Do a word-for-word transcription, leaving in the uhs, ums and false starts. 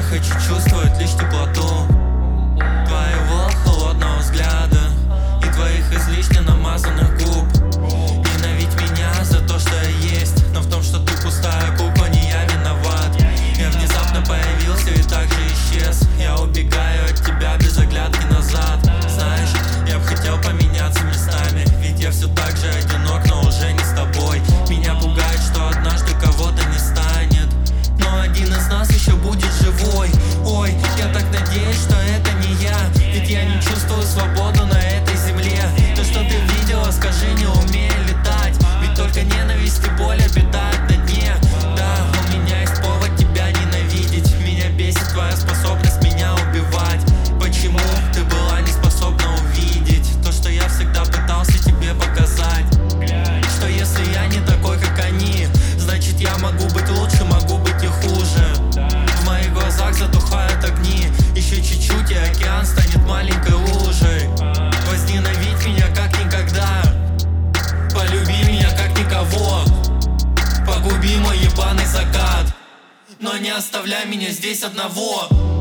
хочу чувствовать лишь теплоту твоего холодного взгляда и твоих излишне намазанных губ. Ненавидь меня за то, что я есть, но в том, что ты пустая кукла, не я виноват. Я внезапно появился и так же исчез. Я убегаю от тебя без оглядки назад. Знаешь, я бы хотел поменяться местами, ведь я все так же одинок, но уже не с тобой. Меня пугает, что однажды кого-то не станет, но один из нас еще будет живой. Ой, я так надеюсь, что это не я, ведь я не чувствую свободу на этой земле. То, что ты видела, скажи, не умею летать, ведь только ненависть и боль обитают на дне. Да, у меня есть повод тебя ненавидеть. Меня бесит твоя способность меня убивать. Почему ты была не способна увидеть то, что я всегда пытался тебе показать? Что если я не такой, как они, значит я могу быть лучше, могу быть и хуже. В моих глазах затухают огни, еще чуть-чуть и океан станет маленькой лужей. Возненавидь меня как никогда, полюби меня как никого, погуби мой ебаный закат, но не оставляй меня здесь одного.